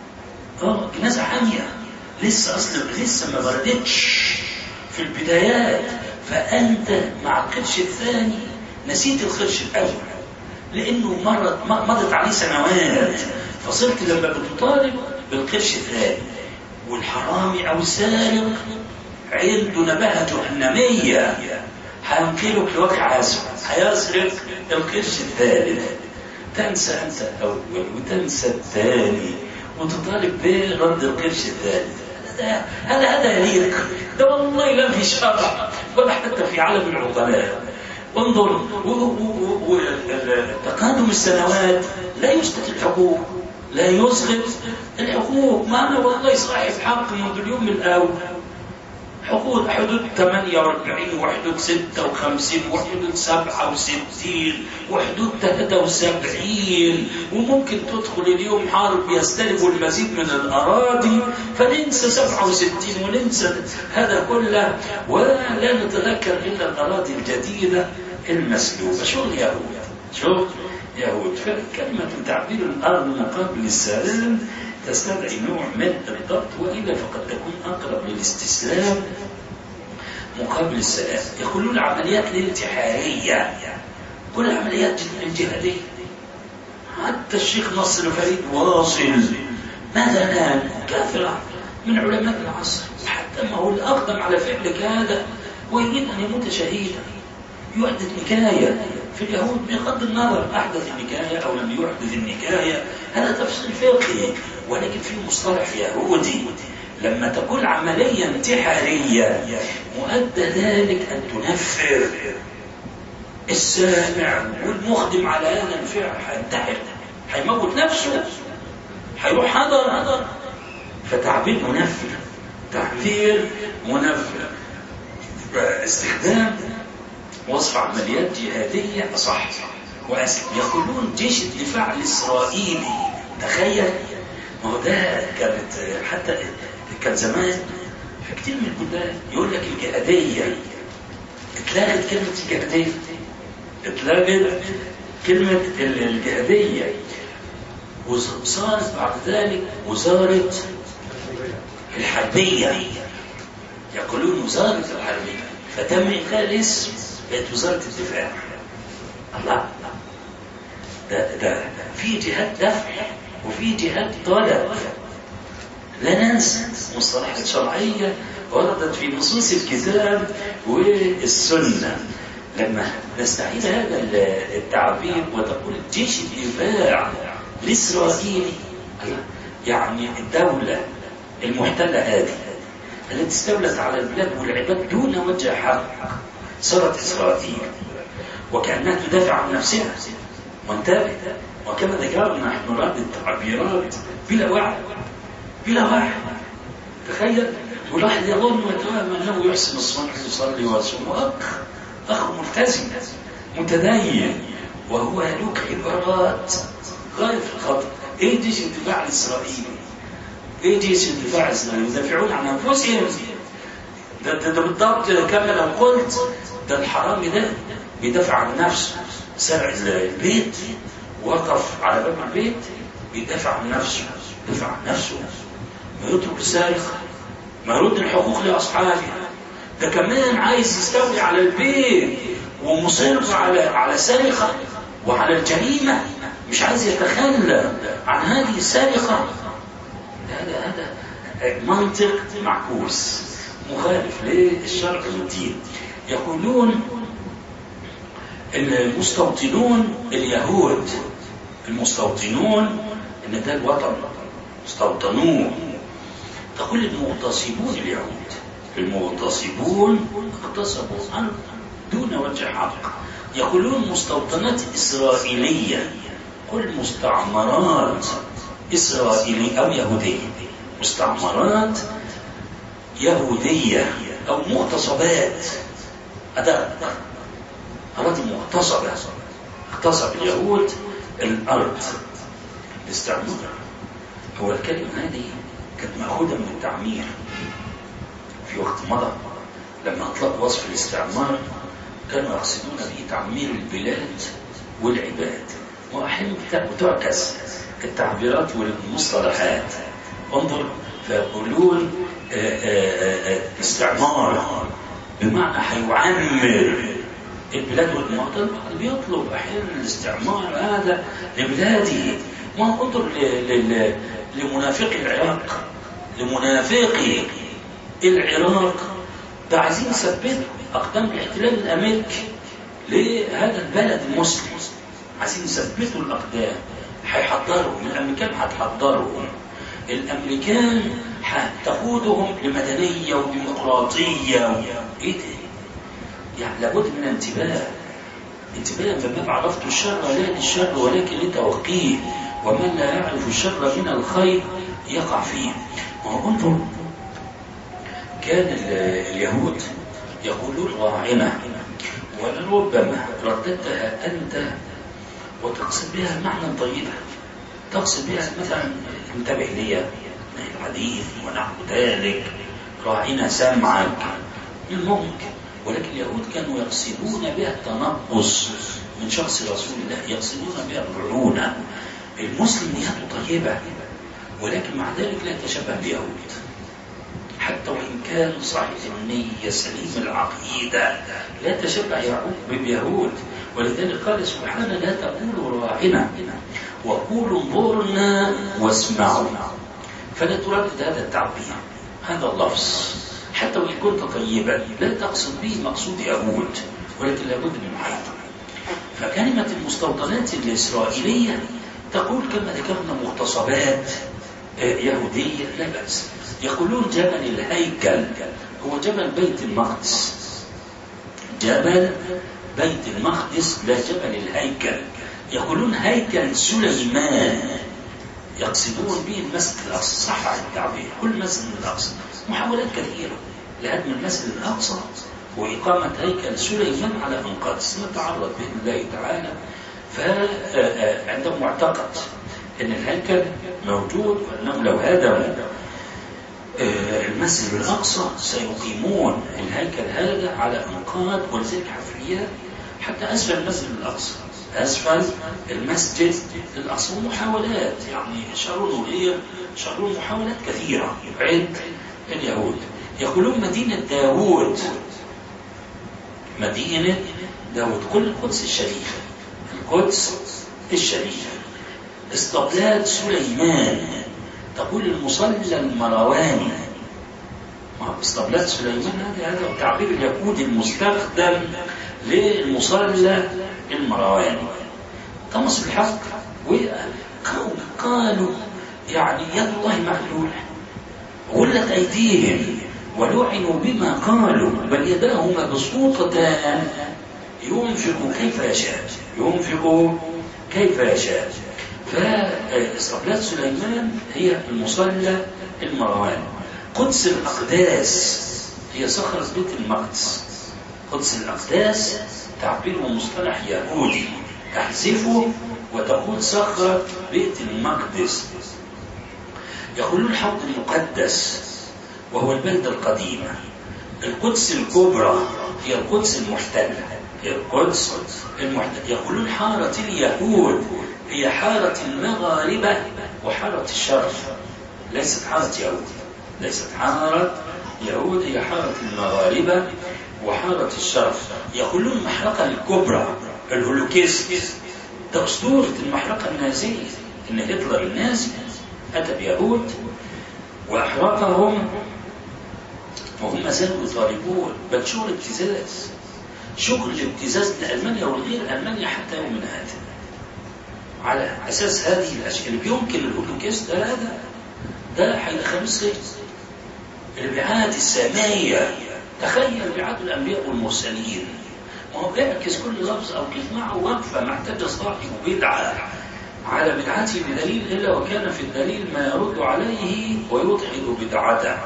اه جنازه حاميه، لسه اصلا لسه ما بردتش في البدايات، فانت مع القرش الثاني نسيت القرش الاول لانه مرت مضت عليه سنوات، فصرت لما بتطالب بالقرش الثاني. والحرامي او السارق عنده نباهه جهنميه، هينقلك لواقع اسود، هيسرق القرش الثالث. تنسى انت الاول وتنسى الثاني وتطالب برد القرش الثالث. هذا هذا يليق؟ ده والله لا في شرع ولا حتى في عالم العقلاء. انظر، تقادم السنوات لا يسقط الحقوق، لا يسقط الحقوق. ما أنا والله صاحب حق منذ اليوم الأول. حقوق حدود ثمانية وأربعين وحدود ستة وخمسين وحدود سبعة وستين وحدود ثلاثة وسبعين، وممكن تدخل اليوم حرب يستلب المزيد من الأراضي، فننسى سبعة وستين وننسى هذا كله ولا نتذكر إلا الأراضي الجديدة المسلوبة. شغل يهود، شغل يهود. فكلمة تعبير الأرض مقابل السلام تستدعي نوع من الضبط، وإلا فقد تكون أقرب للاستسلام مقابل السلام. يقولون العمليات الانتحارية كل عمليات الجهادية. حتى الشيخ نصر فريد واصل ماذا نال كافرة من علماء العصر، حتى ما هو الأقدم على فعل هذا ويريد أن يموت شهيدا، يحدث نكاية في اليهود بغض النظر أحدث النكاية أو لم يحدث النكاية، هذا تفصيل فقهي، ولكن في مصطلح يهودي. لما تكون عملية انتحارية مؤدى ذلك أن تنفر السامع والمخدم على هذا الفعل، هينتحر، هيموت نفسه، هيروح حضر، فتعبير منفر، تعبير منفر. استخدام وصف عمليات جهادية أصح وأسهل. يقولون جيش الدفاع الإسرائيلي، تخيل، ما هو ده كانت حتى كان زمان في كتير من البلدان يقول لك الجهادية، اتلغت كلمة الجهادية، اتلغت كلمة الجهادية، وصارت بعد ذلك وزارة الحربية. يقولون وزارة الحربية، فتم إلغاء الاسم، بقت وزارة الدفاع. الله، ده ده في جهات دفع وفي جهات طلب. لا ننسى مصطلحات شرعية وردت في نصوص الكتاب والسنة. لما نستعيد هذا التعبير وتقول جيش الدفاع الإسرائيلي، يعني الدولة المحتلة هذه التي استولت على البلاد والعباد دون وجه حق، صارت إسرائيل وكأنها تدافع عن نفسها. وانتبه، وكما ذكرنا نحن رد التعبيرات بلا وعي، بلا وعي. تخيل، والواحد يظن ويتوهم أنه يحسن الصلاة ويصلي ويصوم، أخ أخ ملتزم متدين، وهو يلوك عبارات غاية في الخطأ. إيه جيش الدفاع الإسرائيلي؟ إيه جيش الدفاع الإسرائيلي؟ يدافعون عن أنفسهم. ده, ده, ده بالضبط كما لو قلت ده الحرامي ده بيدافع عن نفسه، سرق البيت وقف على باب البيت بيدافع عن نفسه، بيدافع عن نفسه، ما يترك السارق، ما يرد الحقوق لأصحابه. ده كمان عايز يستولي على البيت ومصر على على سرقة وعلى الجريمة، مش عايز يتخلى عن هذه السرقة. هذا هذا منطق معكوس مخالف للشرع والدين. يقولون المستوطنون اليهود، المستوطنون ان ده الوطن استوطنوه. تقول المغتصبون اليهود، المغتصبون اغتصبوا الارض دون وجه حق. يقولون مستوطنات اسرائيليه، قل مستعمرات اسرائيليه او يهوديه، مستعمرات يهوديه او مغتصبات. أدق أراضي مغتصبة، اغتصب اليهود الأرض. الاستعمار هو الكلمة هذه كانت مأخوذة من التعمير في وقت مضى. لما أطلق وصف الاستعمار كانوا يقصدون به تعمير البلاد والعباد، وأحيانا تعكس التعبيرات والمصطلحات. انظر، فيقولون استعمار بمعنى حيعمر البلاد والمواطن. بيطلب احيانا الاستعمار هذا لبلاده. ما انظر لمنافقي العراق، لمنافقي العراق ده عايزين يثبتوا اقدام الاحتلال الامريكي لهذا البلد المسلم، عايزين يثبتوا الاقدام. هيحضروا الامريكان، هتحضرهم الامريكان، هتقودهم لمدنيه وديمقراطيه. ايه ده؟ يعني لابد من انتباه، انتباه من باب عرفت الشر لا للشر ولكن لتوقيه، ومن لا يعرف الشر من الخير يقع فيه. وانظر، كان اليهود يقولون راعنا، ولربما رددتها انت وتقصد بها معنى طيبا، تقصد بها مثلا انتبه لي الحديث ونحو ذلك، راعنا سمعك، من ممكن. ولكن اليهود كانوا يقصدون بها التنقص من شخص رسول الله، يقصدون بها الرعونة. المسلم نيته طيبة، ولكن مع ذلك لا يتشبه باليهود، حتى وإن كان صحيح النية سليم العقيدة لا يتشبه يعقوب باليهود. ولذلك قال سبحانه لا تقولوا راعنا وقولوا انظرنا واسمعوا. فلا تردد هذا التعبير، هذا اللفظ، حتى وإن كنت طيبا لا تقصد به مقصود يهود، ولكن لابد من محيط. فكلمة المستوطنات الإسرائيلية تقول كما ذكرنا مغتصبات يهودية لا بأس. يقولون جبل الهيكل هو جبل بيت المقدس، جبل بيت المقدس لا جبل الهيكل. يقولون هيكل سليمان، يقصدون به المسجد الأقصى، صح على التعبير، كل مسجد الأقصى. محاولات كثيرة لهدم المسجد الأقصى وإقامة هيكل سليمان على أنقاض سنتعرض بإذن الله تعالى. فعندهم معتقد أن الهيكل موجود، وأنهم لو هدموا المسجد الأقصى سيقيمون الهيكل هذا على أنقاض، ولذلك حفريات حتى أسفل المسجد الأقصى، أسفل المسجد الأقصى. محاولات يعني شرون غير شرون محاولات كثيرة عند اليهود. يقولون مدينة داود، مدينة داود كل القدس الشريفة، القدس الشريفة اسطبلات سليمان، تقول المصلى المرواني. ما اسطبلات سليمان هذا هذا التعبير اليهودي المستخدم للمصلى المرواني. طمس الحق وقالوا يعني يد الله مغلولة، غلت أيديهم ولعنوا بما قالوا، بل يداه مبسوطتان ينفق كيف يشاء، ينفق كيف يشاء. فاسطبلات سليمان هي المصلى المرواني. قدس الأقداس هي صخرة بيت المقدس. قدس الأقداس تعبير ومصطلح يهودي تحذفه وتقول صخرة بيت المقدس. يقولون الحوض المقدس وهو البلدة القديمة. القدس الكبرى هي القدس المحتلة، هي القدس المحتلة. يقولون حارة اليهود هي حارة المغاربة وحارة الشرق، ليست حارة يهود، ليست حارة يهود، هي حارة المغاربة وحارة الشرق. يقولون المحرقة الكبرى الهولوكيست، ده أسطورة المحرقة النازية، إن هتلر النازي أتى بيهود وأحرقهم وهم زالوا يطالبون، بل شغل ابتزاز، شغل ابتزاز لألمانيا والغير ألمانيا حتى يومنا هذا. على أساس هذه الأشياء اللي بيمكن الهولوكيست ده هذا ده هيدخلوا السجن. البعاد السامية، تخيل بعاد الأنبياء والمرسلين، ما هو بيعكس كل لفظ أو كلمة وقفة ما اعتد صاحب بدعة على بدعته بدليل إلا وكان في الدليل ما يرد عليه ويضحك بدعته.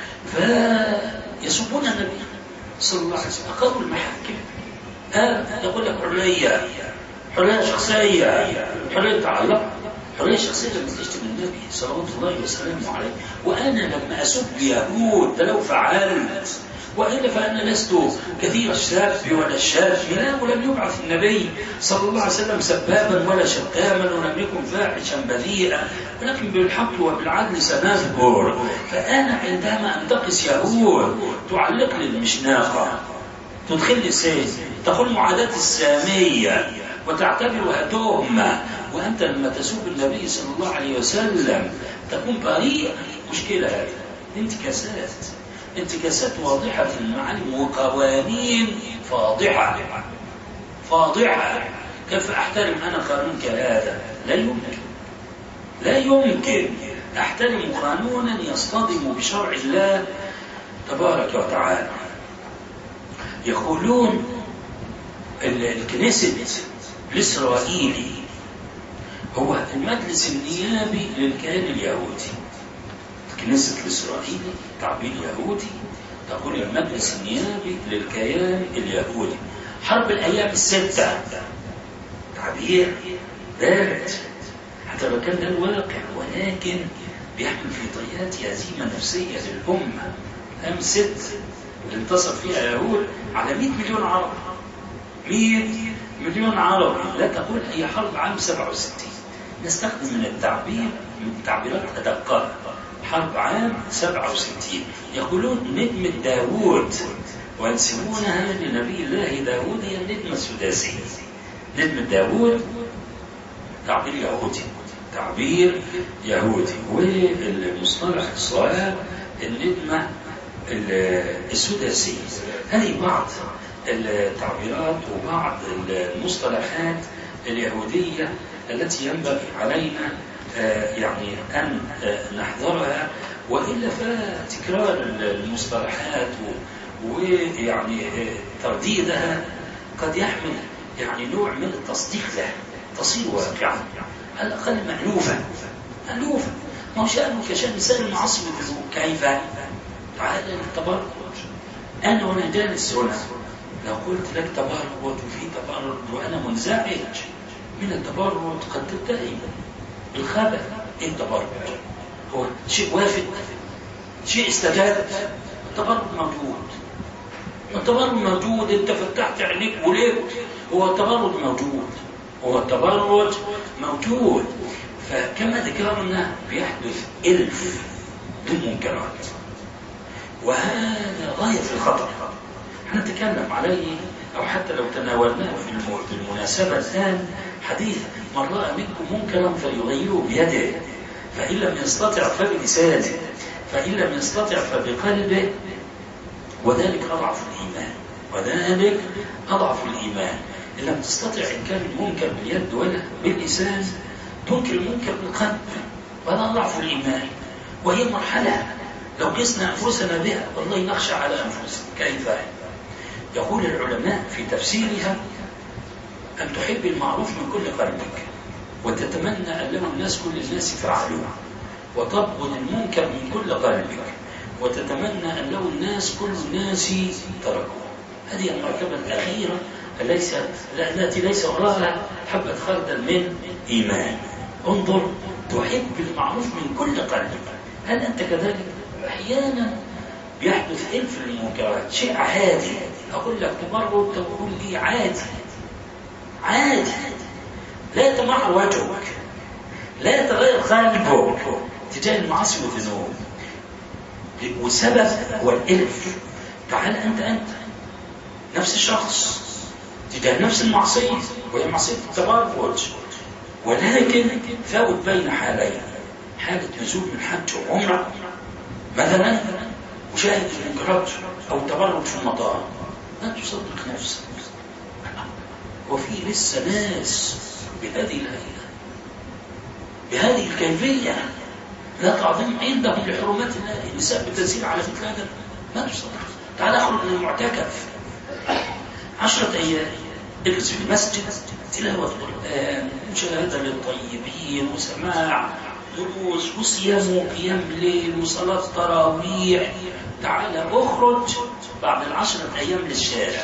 فيسبون النبي صلى الله عليه وسلم. أقروا المحاكم، آه يقول لك حرية حرية شخصية، حرية تعلق، حرية شخصية لما تشتم النبي صلوات الله وسلامه عليه. وأنا لما أسب يهود لو فعلت، وإلا فأنا لست كثير الشاب ولا الشاب، ولم يبعث النبي صلى الله عليه وسلم سبابا ولا شتاما، ولم يكن فاحشا بذيئا، ولكن بالحق وبالعدل سنذكر. فأنا عندما أنتقص يهود تعلق لي المشناقة، تدخل لي سيف، تقول معاداة السامية وتعتبرها تهمة، وأنت لما تسب النبي صلى الله عليه وسلم تكون بريء. مشكلة هذه، انتكاسات انتكاسات واضحة في المعالم وقوانين فاضحة فاضحة. كيف أحترم أنا قانون كهذا؟ لا يمكن، لا يمكن أحترم قانونا يصطدم بشرع الله تبارك وتعالى. يقولون الكنيست الإسرائيلي هو المجلس النيابي للكيان اليهودي. الكنيست الإسرائيلي تعبير يهودي، تقول المجلس النيابي للكيان اليهودي. حرب الأيام الستة تعبير بارد حتى لو كان ده الواقع، ولكن بيحمل في طيات هزيمة نفسية للأمة. الأيام الست اللي انتصر فيها اليهود على مئة مليون عربي، مئة مليون عربي. لا تقول هي حرب عام سبعة وستين، نستخدم من التعبير من تعبيرات أدقة، حرب عام سبعة وستين. يقولون ندمة داود وينسبونها لنبي الله داود، هي الندمة السداسية. ندمة داود تعبير يهودي، تعبير يهودي. والمصطلح الصواب الندمة السداسية. هذه بعض التعبيرات وبعض المصطلحات اليهودية التي ينبغي علينا يعني أن نحذرها، وإلا فتكرار المصطلحات ويعني ترديدها قد يحمل يعني نوع من التصديق له، تصير واقعا على الأقل مألوفة ألوف. ما هو شأنك شأن إنسان المعصي والذنوب. كيف؟ تعال للتبرج. أنا وأنا جالس هنا لو قلت لك تبرج وفي تبرج وأنا منزعج من التبرج قد تتهم بالخبث. إيه التبرج؟ هو شيء وافد، شيء استجاب. التبرج موجود، التبرج موجود. أنت فتحت عينيك وليه؟ هو التبرج موجود، هو التبرج موجود. فكما ذكرنا بيحدث ألف للمنكرات، وهذا غاية في الخطر. نتكلم عليه أو حتى لو تناولناه في المناسبة الآن حديث: من رأى منكم منكرا فليغيره بيده، فإن لم يستطع فبلسانه، فإن لم يستطع فبقلبه، وذلك أضعف الإيمان، وذلك أضعف الإيمان. إن لم تستطع إنكار المنكر باليد ولا باللسان، تنكر المنكر بالقلب، وهذا أضعف الإيمان. وهي مرحلة لو قسنا أنفسنا بها والله نخشى على أنفسنا. كيف؟ يقول العلماء في تفسيرها: أن تحب المعروف من كل قلبك، وتتمنى أن له الناس كل الناس فعلوه، وتبغض المنكر من كل قلبك، وتتمنى أن له الناس كل الناس تركوه. هذه المرتبة الأخيرة التي ليس وراءها حبة خردل من إيمان. انظر، تحب المعروف من كل قلبك. هل أنت كذلك؟ أحيانا بيحدث ألف المنكرات، شيء عادي. أقول لك تبرد، تقول لي عادي عادي، لا يتمعر وجهك، لا يتغير قلبك تجاه المعاصي والذنوب، والسبب هو الألف. تعال أنت أنت نفس الشخص تجاه نفس المعصية، وهي معصية التبرج، ولكن فاوت بين حالين: حالة نزول من حج وعمرة مثلا، وشاهد المنكرات أو تبرج في المطار، لا تصدق نفسك. وفي لسه ناس بهذه الهيئة، بهذه الكيفية، لا تعظيم عندهم لحرمات الله، النساء بالتنزيل على مثل هذا، ما تصدق. تعال اخرج من المعتكف عشرة أيام، اجلس في المسجد، تلاوة القرآن، مشاهدة للطيبين، وسماع دروس، وصيام وقيام الليل، وصلاة تراويح. تعال اخرج بعد العشرة أيام للشارع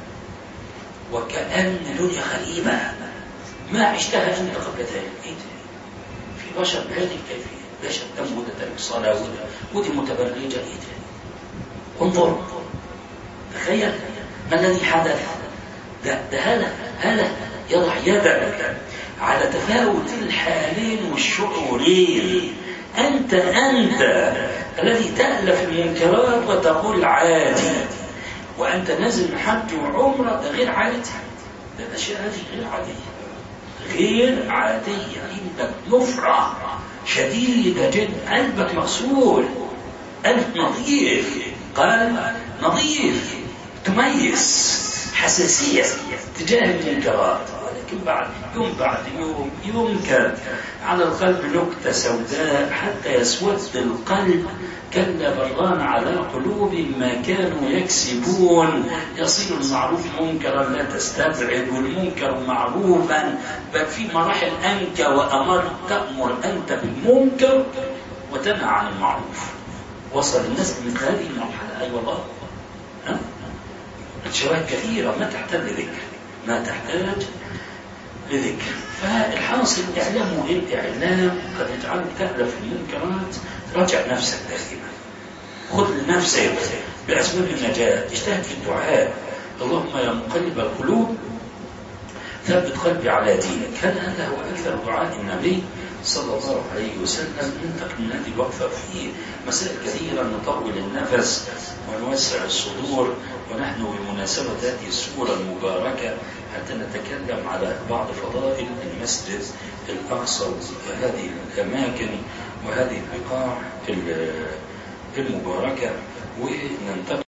وكأن دنيا غريبة ما عشتها أنت قبل ذلك. إيه في بشر بهذه الكيفية، لا شتم وده ترك صلاة ودي متبرجة. إيه انظر، تخيل ما الذي حدث. ده, ده هذا هذا يضع يدك على تفاوت الحالين والشعورين. أنت أنت الذي تألف المنكرات وتقول عادي، وأنت نازل حج وعمرة، ده غير عادي. ده الأشياء هذه غير عادية، غير عادية. عندك نفرة شديدة جدا، قلبك مغسول، قلب نظيف، قلب نظيف، تميز حساسية تجاه المنكرات. ولكن بعد يوم بعد يوم ينكر على القلب نكتة سوداء حتى يسود القلب. كلا بران على قلوب ما كانوا يكسبون. يصير المعروف منكرا لا تستبعد، والمنكر معروفا، بل في مراحل أنت وأمر تأمر أنت بالمنكر وتنهى عن المعروف. وصل الناس من هذه المرحلة. أي والله، ها؟ الشباب كثيرة ما تحتاج لذكر، ما تحتاج لذكر. فالحاصل إعلام والإعلام قد يجعلك تألف المنكرات. راجع نفسك دائما، خذ لنفسك بأسباب النجاة، اجتهد في الدعاء: اللهم يا مقلب القلوب ثبت قلبي على دينك. هل هذا هو أكثر دعاء النبي صلى الله عليه وسلم؟ ننتقل من هذه الوقفة في مسائل كثيرة، نطول النفس ونوسع الصدور، ونحن بمناسبة هذه السورة المباركة حتى نتكلم على بعض فضائل المسجد الأقصى وهذه الأماكن وهذه البقاع المباركة، وننتقل